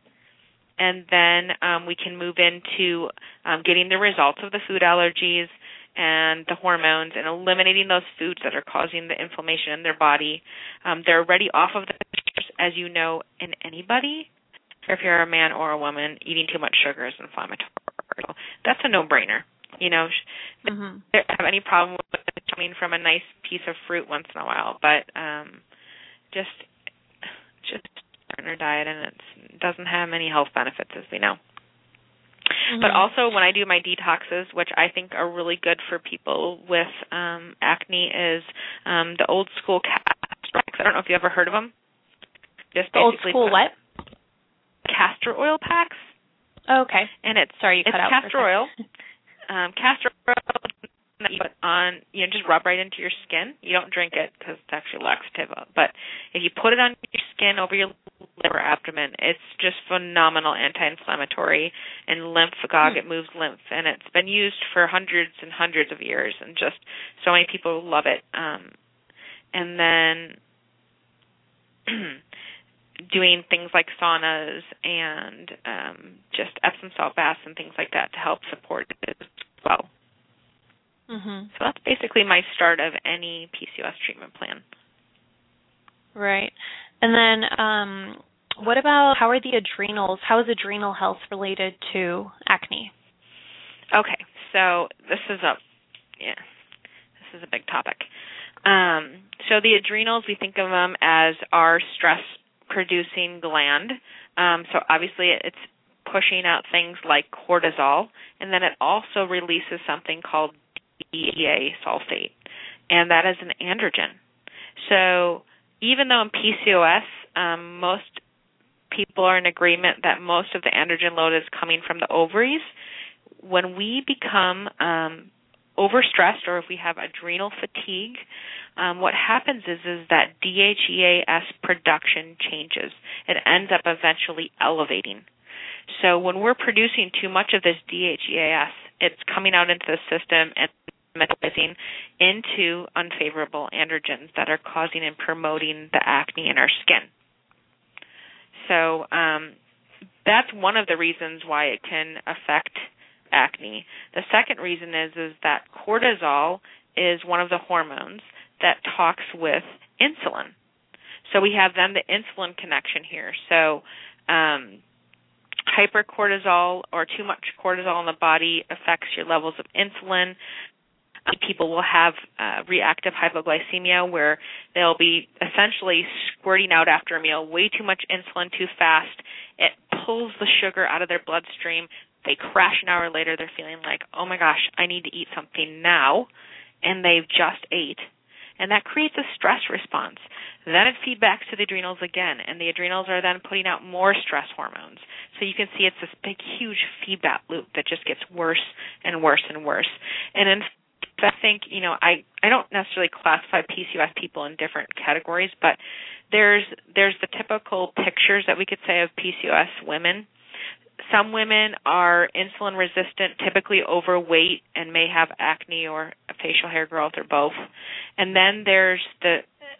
And then um, we can move into um, getting the results of the food allergies and the hormones and eliminating those foods that are causing the inflammation in their body. Um, they're already off of the sugars, as you know, in anybody. If you're a man or a woman, eating too much sugar is inflammatory. So that's a no-brainer. You know, mm-hmm. they don't have any problem with it coming from a nice piece of fruit once in a while, but um, just just in their diet, and it doesn't have many health benefits, as we know. Mm-hmm. But also, when I do my detoxes, which I think are really good for people with um, acne, is um, the old school castor oil. I don't know if you ever heard of them. Just the old school what? Castor oil packs. Oh, okay. And it's sorry you cut it's out. Castor oil. Um, castor oil that you put on, you know, just rub right into your skin. You don't drink it because it's actually laxative. But if you put it on your skin over your liver, abdomen, it's just phenomenal anti-inflammatory and lymphagogue. Mm. It moves lymph, and it's been used for hundreds and hundreds of years, and just so many people love it. Um, and then doing things like saunas and um, just Epsom salt baths and things like that to help support it as well. Mm-hmm. So that's basically my start of any P C O S treatment plan. Right. And then um, what about, how are the adrenals, how is adrenal health related to acne? Okay, so this is a, yeah, this is a big topic. Um, so the adrenals, we think of them as our stress-producing gland. Um, so obviously it's pushing out things like cortisol, and then it also releases something called D H E A sulfate, and that is an androgen. So even though in P C O S, um, most people are in agreement that most of the androgen load is coming from the ovaries, when we become um, overstressed or if we have adrenal fatigue, um, what happens is, is that D H E A S production changes. It ends up eventually elevating. So when we're producing too much of this D H E A S, it's coming out into the system and metabolizing into unfavorable androgens that are causing and promoting the acne in our skin. So um, that's one of the reasons why it can affect acne. The second reason is is that cortisol is one of the hormones that talks with insulin. So we have then the insulin connection here. So um, hypercortisol or too much cortisol in the body affects your levels of insulin. People will have uh, reactive hypoglycemia where they'll be essentially squirting out after a meal way too much insulin too fast. It pulls the sugar out of their bloodstream. They crash an hour later. They're feeling like, oh, my gosh, I need to eat something now, and they've just ate. And that creates a stress response. Then it feedbacks to the adrenals again, and the adrenals are then putting out more stress hormones. So you can see it's this big, huge feedback loop that just gets worse and worse and worse. And in I think, you know, I, I don't necessarily classify P C O S people in different categories, but there's there's the typical pictures that we could say of P C O S women. Some women are insulin resistant, typically overweight, and may have acne or facial hair growth or both. And then there's the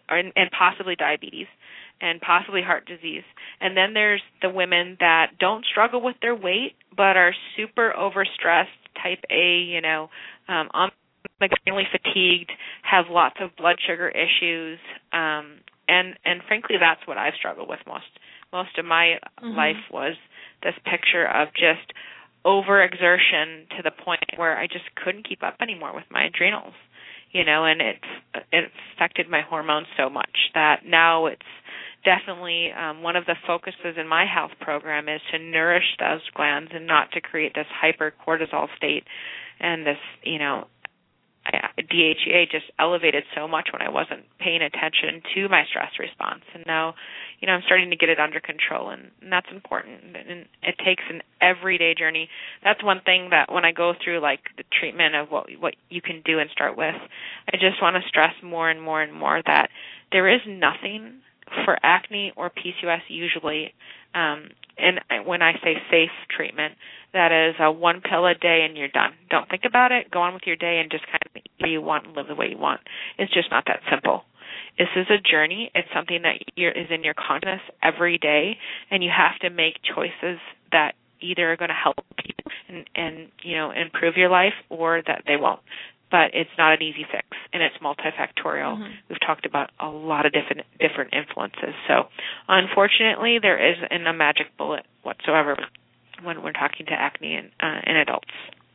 or, and possibly diabetes and possibly heart disease. And then there's the women that don't struggle with their weight but are super overstressed, type A, you know, um, extremely fatigued, have lots of blood sugar issues, um, and and frankly, that's what I've struggled with most. Most of my mm-hmm. life was this picture of just overexertion to the point where I just couldn't keep up anymore with my adrenals, you know, and it it affected my hormones so much that now it's definitely um, one of the focuses in my health program is to nourish those glands and not to create this hypercortisol state and this, you know, D H E A just elevated so much when I wasn't paying attention to my stress response. And now, you know, I'm starting to get it under control, and, and that's important. And it takes an everyday journey. That's one thing that when I go through, like, the treatment of what what you can do and start with, I just want to stress more and more and more that there is nothing for acne or P C O S usually, um, and when I say safe treatment, that is a one pill a day and you're done. Don't think about it. Go on with your day and just kind of eat what you want and live the way you want. It's just not that simple. This is a journey. It's something that you're, is in your consciousness every day, and you have to make choices that either are going to help you and, and you know improve your life or that they won't. But it's not an easy fix, and it's multifactorial. Mm-hmm. We've talked about a lot of different different influences. So, unfortunately, there isn't a magic bullet whatsoever when we're talking to acne in, uh, in adults.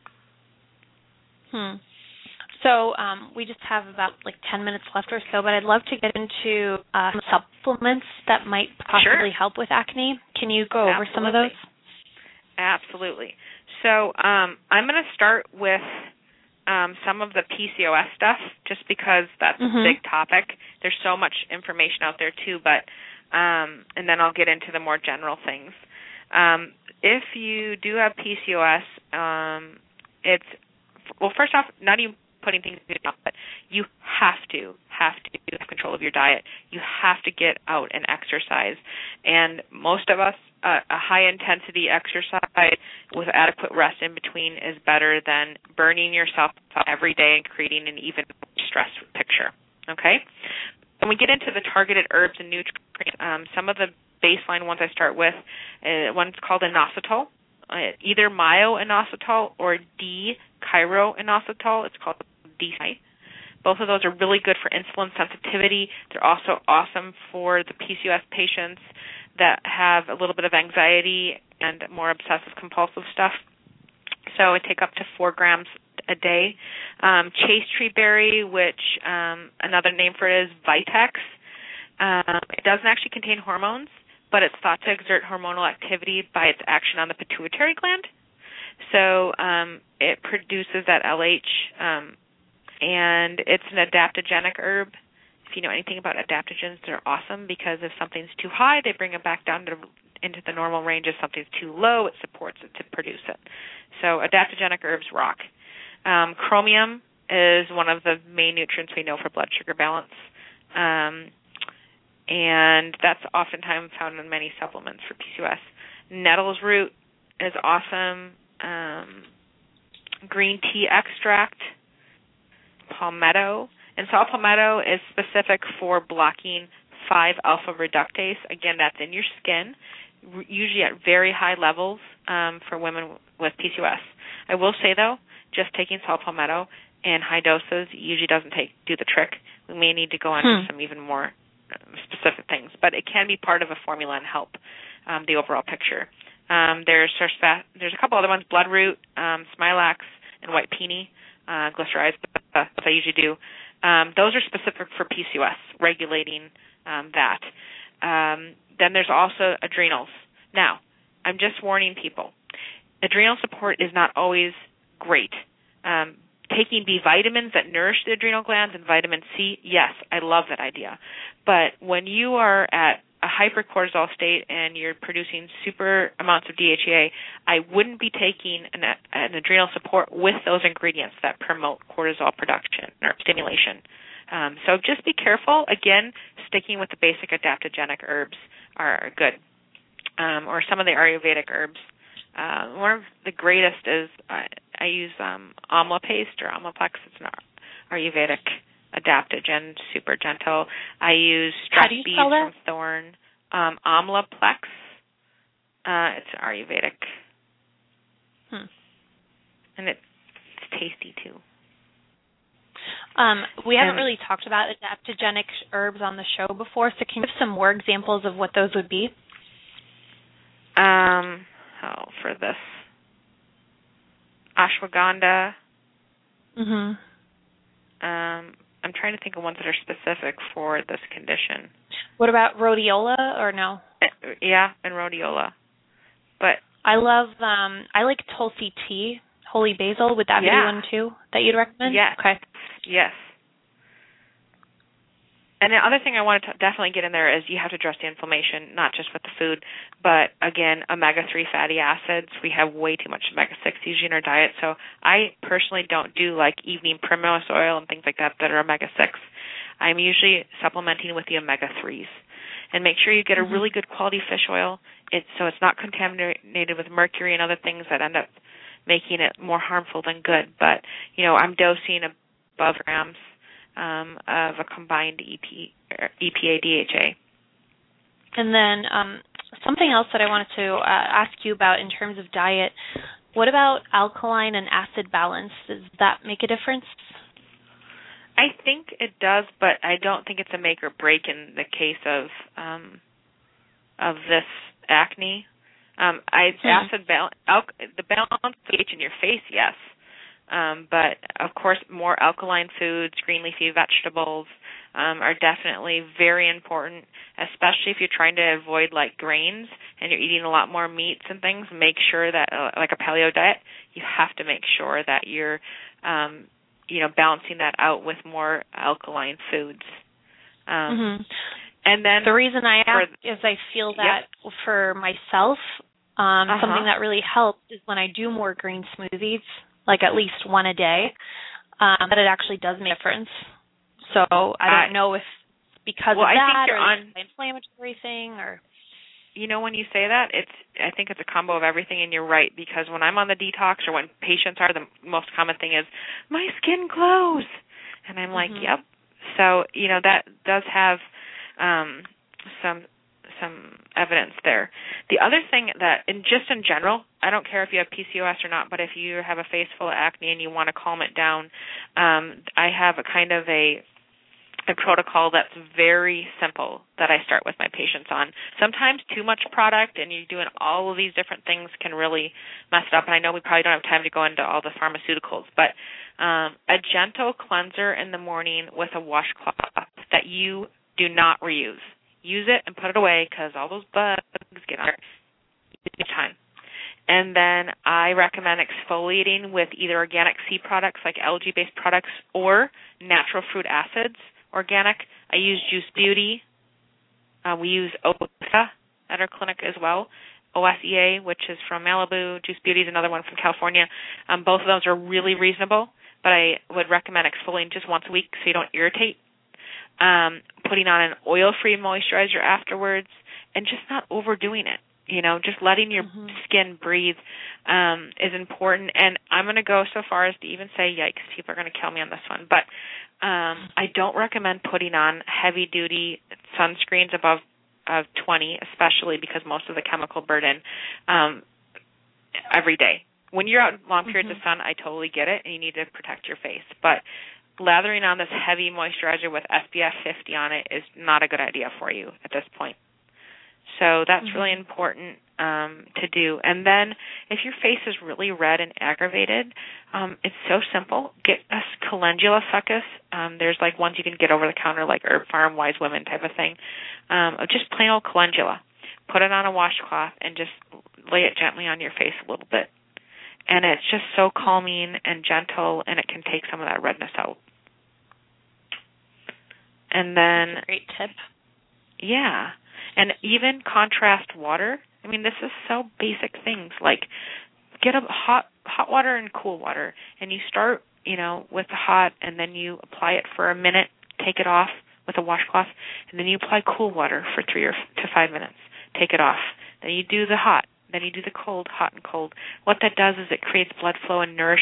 Hmm. So um, we just have about like ten minutes left or so, but I'd love to get into uh, some supplements that might possibly sure. help with acne. Can you go over Absolutely. some of those? Absolutely. So um, I'm going to start with Um, some of the P C O S stuff, just because that's mm-hmm. a big topic. There's so much information out there too, but um, and then I'll get into the more general things. Um, if you do have P C O S, um, it's well, first off, not even putting things in, but you have to have to have control of your diet. You have to get out and exercise, and most of us. Uh, a high-intensity exercise with adequate rest in between is better than burning yourself out every day and creating an even stress picture, okay? When we get into the targeted herbs and nutrients, um, some of the baseline ones I start with, uh, one's called inositol, uh, either myo-inositol or D-chiroinositol. It's called D C I. Both of those are really good for insulin sensitivity. They're also awesome for the P C O S patients that have a little bit of anxiety and more obsessive-compulsive stuff. So I take up to four grams a day. Um, chase tree berry, which um, another name for it is Vitex. Um, it doesn't actually contain hormones, but it's thought to exert hormonal activity by its action on the pituitary gland. So um, it produces that L H, um, and it's an adaptogenic herb. If you know anything about adaptogens, they're awesome because if something's too high, they bring it back down to into the normal range. If something's too low, it supports it to produce it. So adaptogenic herbs rock. Um, chromium is one of the main nutrients we know for blood sugar balance, um, and that's oftentimes found in many supplements for P C O S. Nettles root is awesome. Um, green tea extract, palmetto. And saw palmetto is specific for blocking five alpha reductase. Again, that's in your skin, usually at very high levels um, for women with P C O S. I will say, though, just taking saw palmetto in high doses usually doesn't take do the trick. We may need to go on hmm. to some even more specific things, but it can be part of a formula and help um, the overall picture. Um, there's there's a couple other ones, bloodroot, um, smilax, and white peony, uh, glycerize, uh, as I usually do. Um, those are specific for P C O S, regulating um, that. Um, then there's also adrenals. Now, I'm just warning people, adrenal support is not always great. Um, taking B vitamins that nourish the adrenal glands and vitamin C, yes, I love that idea. But when you are at a hypercortisol state and you're producing super amounts of D H E A, I wouldn't be taking an, an adrenal support with those ingredients that promote cortisol production or stimulation. Um, so just be careful. Again, sticking with the basic adaptogenic herbs are good, um, or some of the Ayurvedic herbs. Uh, one of the greatest is uh, I use um, amla paste or amlaplex. It's an Ayurvedic adaptogen, super gentle. I use How stress do you beads spell that? from Thorn, um, Amlaplex. Uh, it's Ayurvedic. Hmm. And it, it's tasty, too. Um, we haven't and, really talked about adaptogenic herbs on the show before, so can you give some more examples of what those would be? Um, oh, for this. Ashwagandha. Mm-hmm. Um, I'm trying to think of ones that are specific for this condition. What about rhodiola or no? Yeah, and rhodiola. But I love, um, I like Tulsi tea, holy basil. Would that yeah. be one too that you'd recommend? Yes. Okay. Yes. And the other thing I want to definitely get in there is you have to address the inflammation, not just with the food, but, again, omega three fatty acids. We have way too much omega six usually in our diet, so I personally don't do, like, evening primrose oil and things like that that are omega six. I'm usually supplementing with the omega threes. And make sure you get a Mm-hmm. really good quality fish oil it's, so it's not contaminated with mercury and other things that end up making it more harmful than good. But, you know, I'm dosing above grams Um, of a combined E P, E P A D H A. And then um, something else that I wanted to uh, ask you about in terms of diet, what about alkaline and acid balance? Does that make a difference? I think it does, but I don't think it's a make or break in the case of um, of this acne. Um, I Hmm. acid balance, al- the balance pH in your face, yes. Um, but, of course, more alkaline foods, green leafy vegetables um, are definitely very important, especially if you're trying to avoid, like, grains and you're eating a lot more meats and things. Make sure that, uh, like a paleo diet, you have to make sure that you're, um, you know, balancing that out with more alkaline foods. Um, Mm-hmm. And then the reason I ask for, is I feel yep. that for myself, um, uh-huh. something that really helps is when I do more green smoothies, like at least one a day, um, that it actually does make a difference. So I don't I, know if because well, of that I think you're or on, the inflammatory thing or. You know, when you say that, it's I think it's a combo of everything, and you're right, because when I'm on the detox or when patients are, the most common thing is, my skin glows. And I'm like, Mm-hmm. yep. So, you know, that does have um, some some evidence there. The other thing that, and just in general, I don't care if you have P C O S or not, but if you have a face full of acne and you want to calm it down, um, I have a kind of a a protocol that's very simple that I start with my patients on. Sometimes too much product and you're doing all of these different things can really mess it up. And I know we probably don't have time to go into all the pharmaceuticals, but um, a gentle cleanser in the morning with a washcloth that you do not reuse. Use it and put it away because all those bugs get on it. Time. And then I recommend exfoliating with either organic seed products like algae-based products or natural fruit acids. Organic, I use Juice Beauty. Uh, we use O S E A at our clinic as well. O S E A, which is from Malibu. Juice Beauty is another one from California. Um, both of those are really reasonable, but I would recommend exfoliating just once a week so you don't irritate. Um, putting on an oil-free moisturizer afterwards, and just not overdoing it. You know, just letting your mm-hmm. skin breathe um, is important. And I'm going to go so far as to even say, yikes, people are going to kill me on this one. But um, I don't recommend putting on heavy-duty sunscreens above of twenty, especially because most of the chemical burden um, every day. When you're out in long periods mm-hmm. of sun, I totally get it, and you need to protect your face. But lathering on this heavy moisturizer with S P F fifty on it is not a good idea for you at this point. So that's mm-hmm. really important um, to do. And then if your face is really red and aggravated, um, it's so simple. Get a calendula succus. Um, there's like ones you can get over the counter, like Herb Farm, Wise Women type of thing. Um, just plain old calendula. Put it on a washcloth and just lay it gently on your face a little bit. And it's just so calming and gentle, and it can take some of that redness out. And then, that's a great tip. Yeah. And even contrast water. I mean, this is so basic things. Like, get a hot hot water and cool water. And you start, you know, with the hot, and then you apply it for a minute, take it off with a washcloth, and then you apply cool water for three or to five minutes. Take it off. Then you do the hot. Then you do the cold, hot and cold. What that does is it creates blood flow and nourishing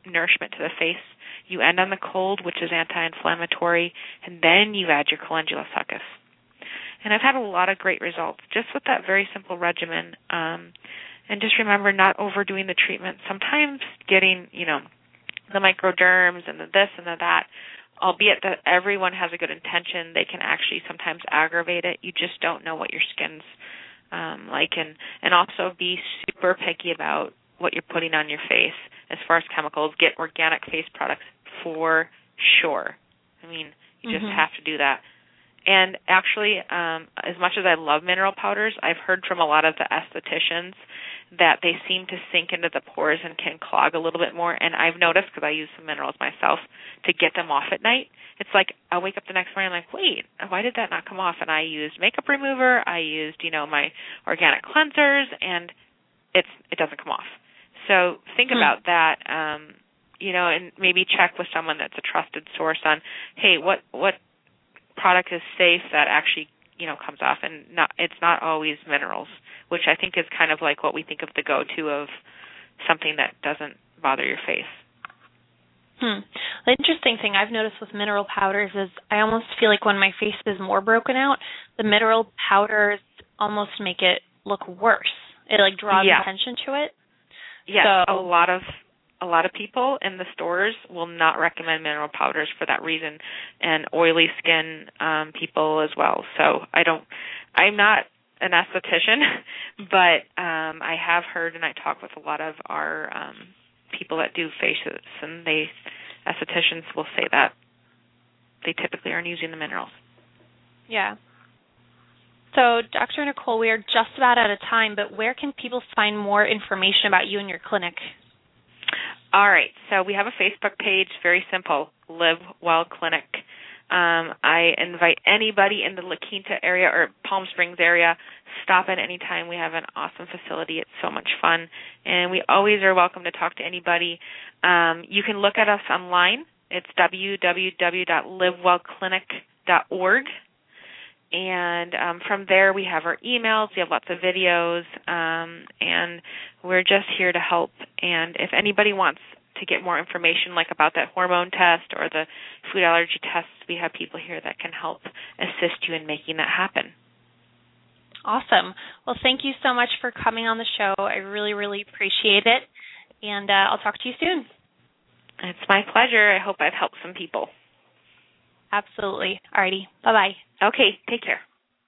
nourishment to the face. You end on the cold, which is anti-inflammatory, and then you add your calendula succus. And I've had a lot of great results just with that very simple regimen. Um, and just remember, not overdoing the treatment. Sometimes getting, you know, the microderms and the this and the that, albeit that everyone has a good intention, they can actually sometimes aggravate it. You just don't know what your skin's um, like. And, and also be super picky about what you're putting on your face as far as chemicals. Get organic face products for sure. I mean, you just mm-hmm. have to do that. And actually, um, as much as I love mineral powders, I've heard from a lot of the estheticians that they seem to sink into the pores and can clog a little bit more. And I've noticed, because I use some minerals myself, to get them off at night. It's like I'll wake up the next morning, I'm like, wait, why did that not come off? And I used makeup remover, I used, you know, my organic cleansers, and it's it doesn't come off. So think hmm. about that, um, you know, and maybe check with someone that's a trusted source on, hey, what what product is safe that actually, you know, comes off, and not it's not always minerals, which I think is kind of like what we think of the go-to of something that doesn't bother your face. Hmm. The interesting thing I've noticed with mineral powders is I almost feel like when my face is more broken out, the mineral powders almost make it look worse. It like draws yeah. attention to it. Yeah, so, a lot of a lot of people in the stores will not recommend mineral powders for that reason, and oily skin um, people as well. So I don't, I'm not an esthetician, but um, I have heard, and I talk with a lot of our um, people that do faces, and they, estheticians will say that they typically aren't using the minerals. Yeah. So, Doctor Nicole, we are just about out of time, but where can people find more information about you and your clinic? All right. So we have a Facebook page, very simple, Live Well Clinic. Um, I invite anybody in the La Quinta area or Palm Springs area, stop at any time. We have an awesome facility. It's so much fun. And we always are welcome to talk to anybody. Um, you can look at us online. It's w w w dot live well clinic dot org. And um, from there, we have our emails. We have lots of videos, um, and we're just here to help. And if anybody wants to get more information, like about that hormone test or the food allergy tests, we have people here that can help assist you in making that happen. Awesome. Well, thank you so much for coming on the show. I really, really appreciate it. And uh, I'll talk to you soon. It's my pleasure. I hope I've helped some people. Absolutely. Alrighty. Bye-bye. Okay. Take care.